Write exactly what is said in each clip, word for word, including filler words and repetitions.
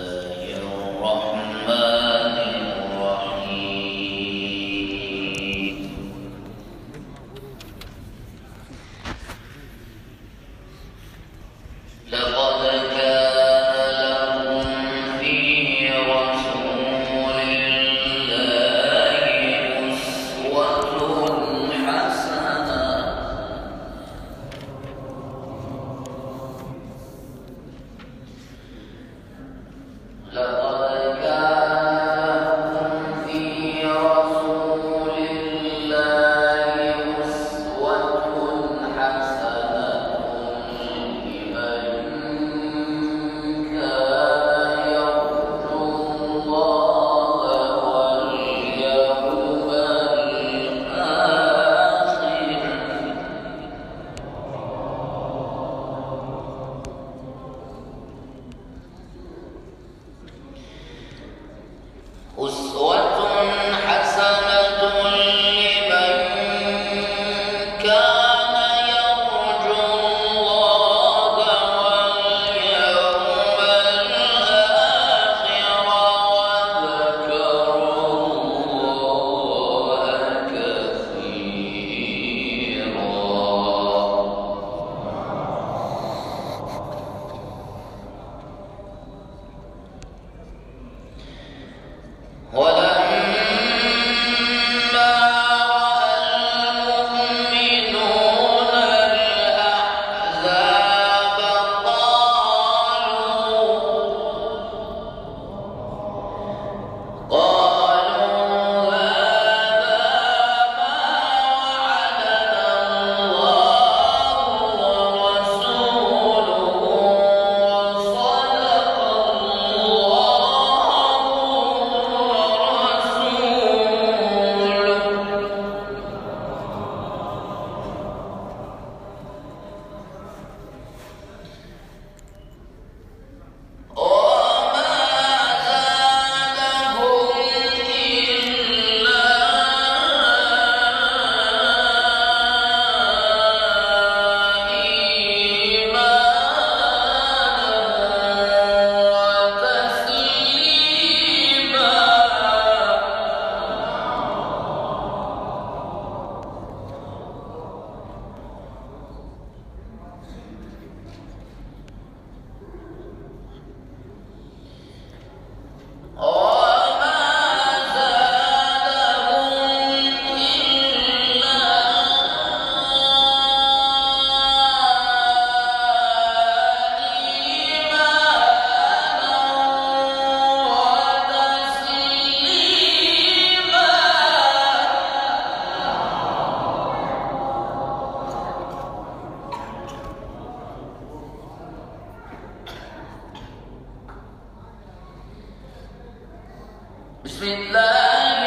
بسم الله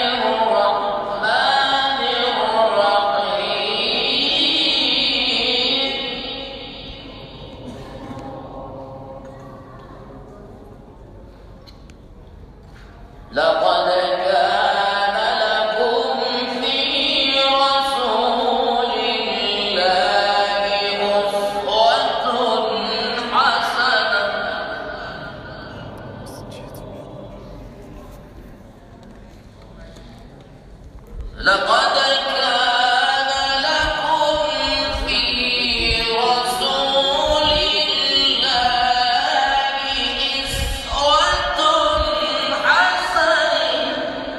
الرحمن الرحيم. لقد كان لكم في رسول الله أسوة حسنة لقد كان لكم في رسول الله أسوة حسنة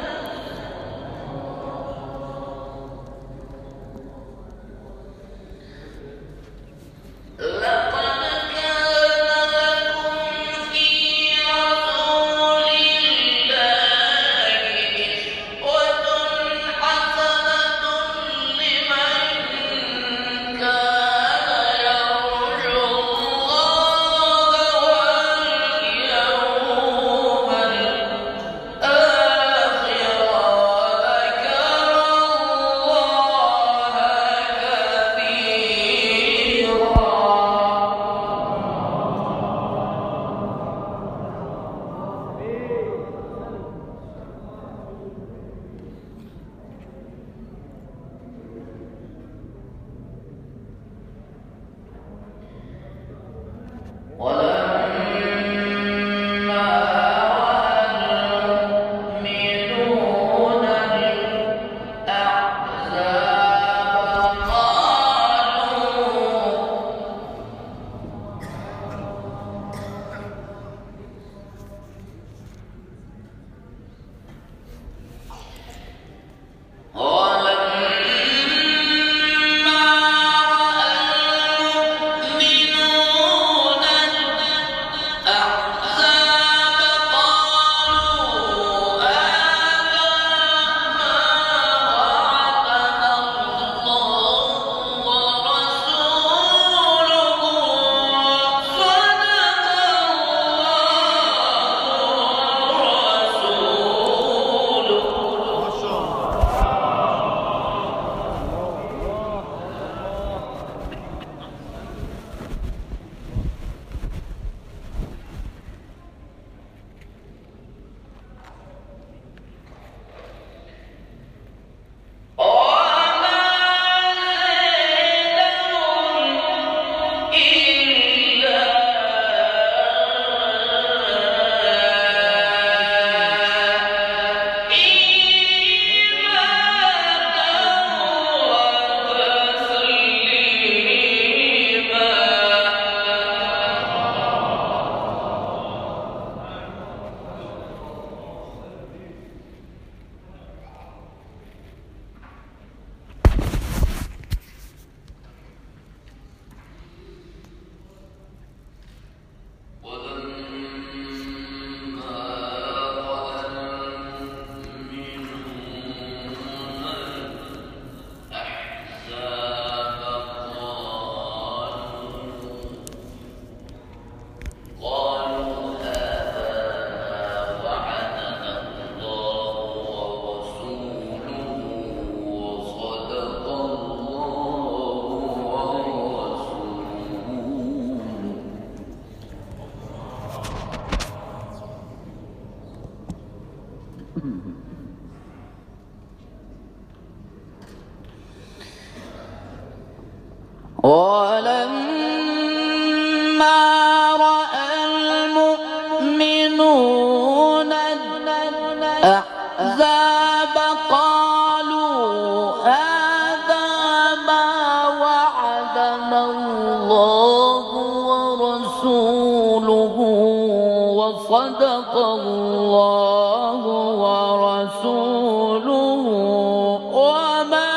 لقد كان لكم في رسول الله أسوة حسنة ولما رأى المؤمنون الأحزاب قالوا هذا ما وعدنا الله ورسوله وصدق الله ورسوله وما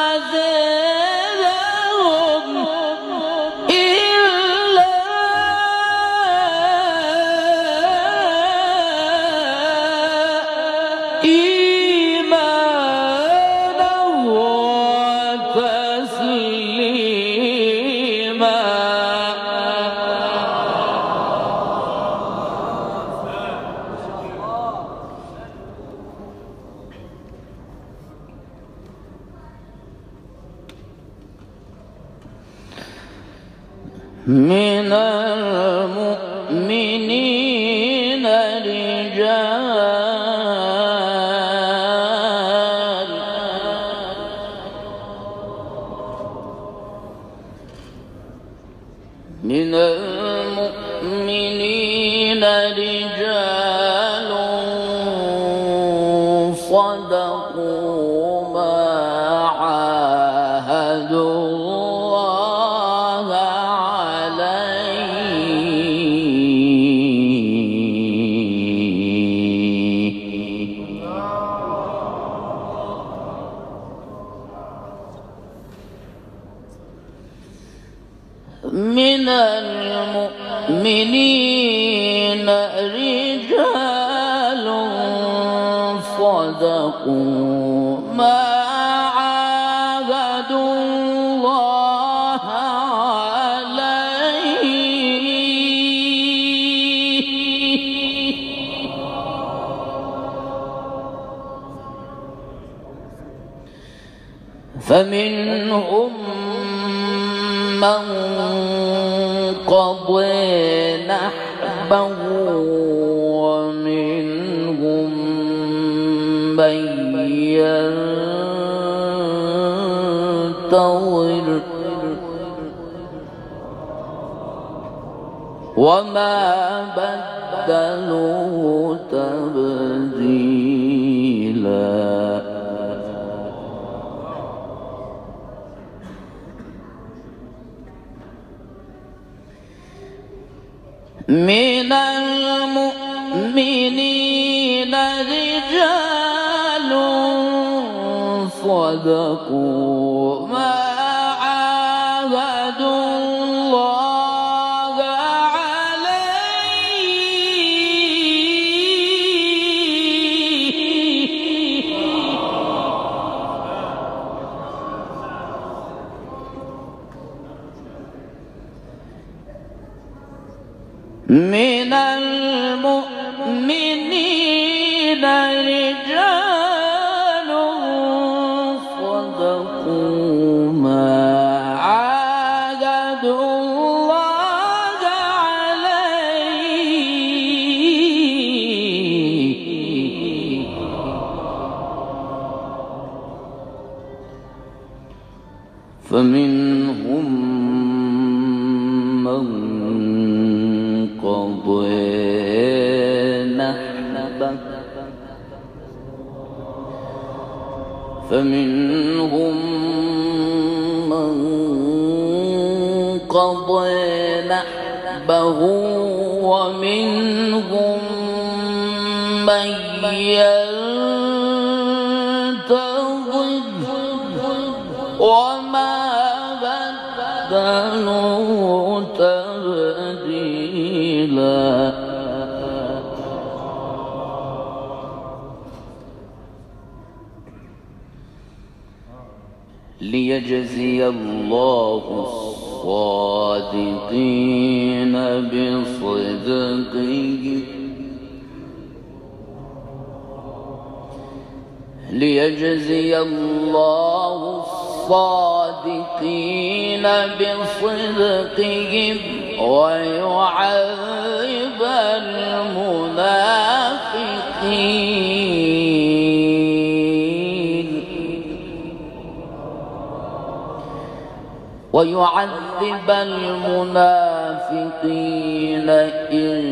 من المؤمنين رجال من المؤمنين رجال صدقوا ما عاهدوا من المؤمنين رجال صدقوا ما عاهدوا الله عليه فمنهم من قضى نحبه ومنهم من ينتظر وما بدلوا تبديلا من المؤمنين رجال صدقوا ما عاهدوا الله عليه من المؤمنين رجال صدقوا ما عاهدوا الله عليه فمنهم من قضى نحبه فمنهم من قضى نحبه ومنهم من ينتظر وما بدلوا تبديلا ليجزي الله الصادقين بصدقهم ليجزي الله الصادقين بصدقهم ويعذب المنافقين ويعذب المنافقين إن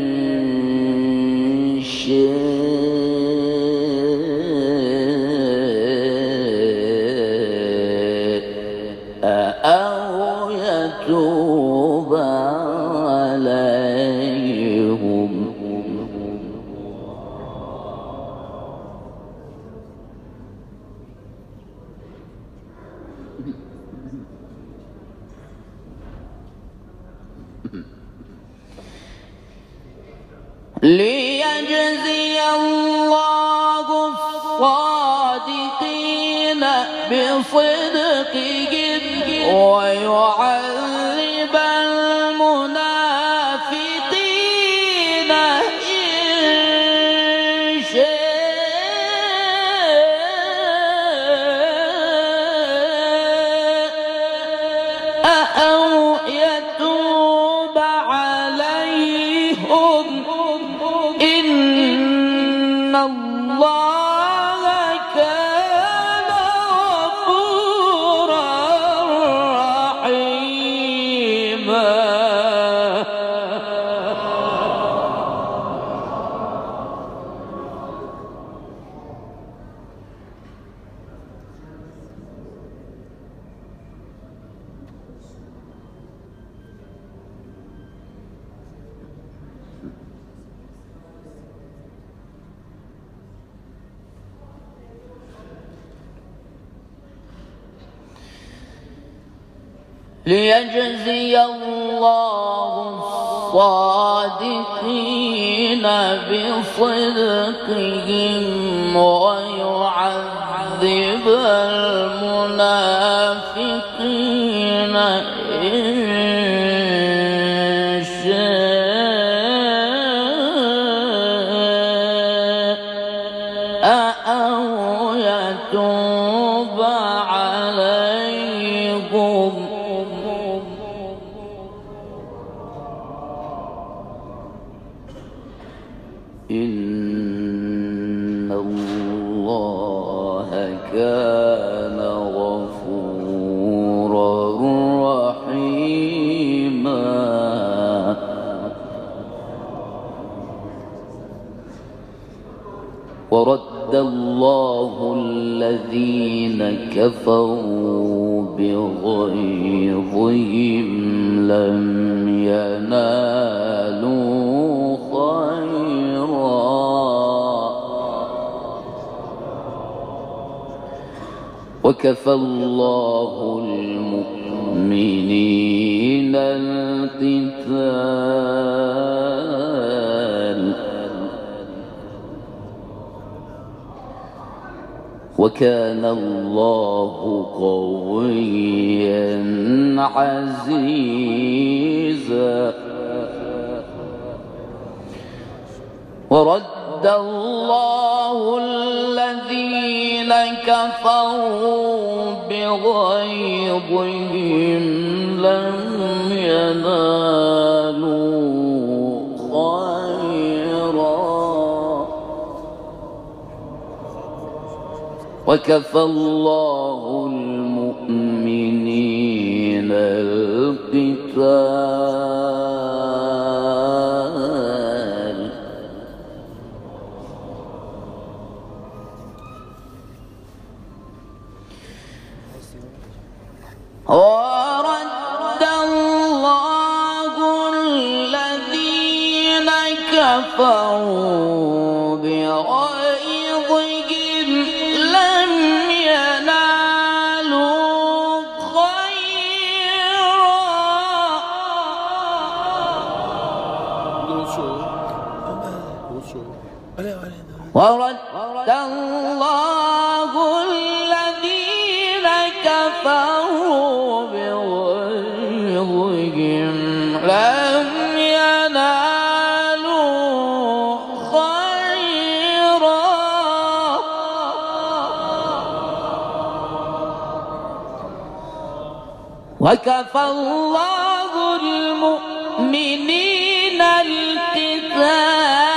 شاء أو يتوب عليهم. ليجزي الله الصادقين بصدقهم ويعذب المنافقين إن شاء أو يتوب عليهم. إن الله كان غفورا رحيما. ليجزي الله الصادقين بصدقهم ويعذب المنافقين إن شاء أو يتوب عليهم. إن الله كان غفورا رحيما. ورد الله الذين كفروا بغيظهم لم ينالوا خيرا وكفى الله المؤمنين القتال وكان الله قويا عزيزا. ورد الله الذين كفروا بغيظهم لم ينالوا خيرا وكفى الله المؤمنين القتال ورد الله الذين كفروا بغيظهم لم ينالوا خيرا ورد الله الذين كفروا بغيظهم لم ينالوا خيرا وكفى الله المؤمنين القتال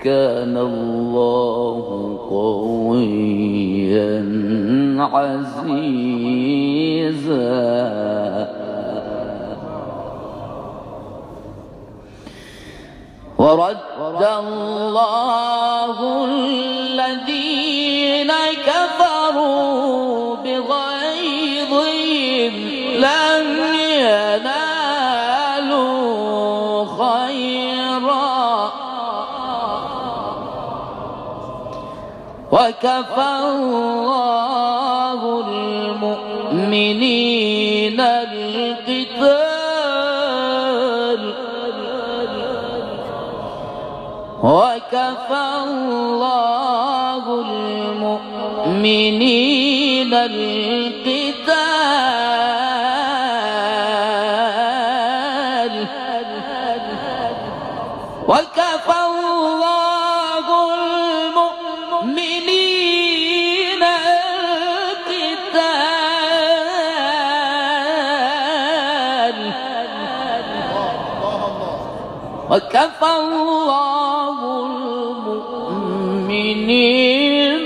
وكان الله قويا عزيزا ورد الله الذين كفروا بغيظهم لم ينالوا خيرا وكفى الله المؤمنين القتال وكفى الله المؤمنين القتال وكفى الله المؤمنين القتال وكفى الله المؤمنين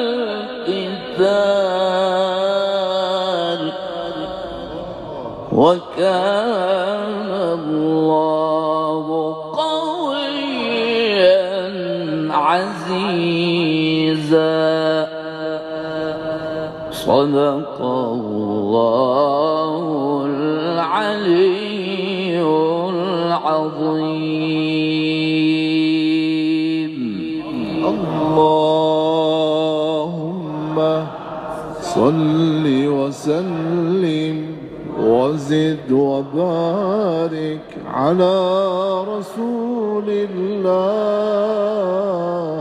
القتال وكان الله قويا عزيزا صدق الله العلي العظيم. اللهم صل وسلم وزد وبارك على رسول الله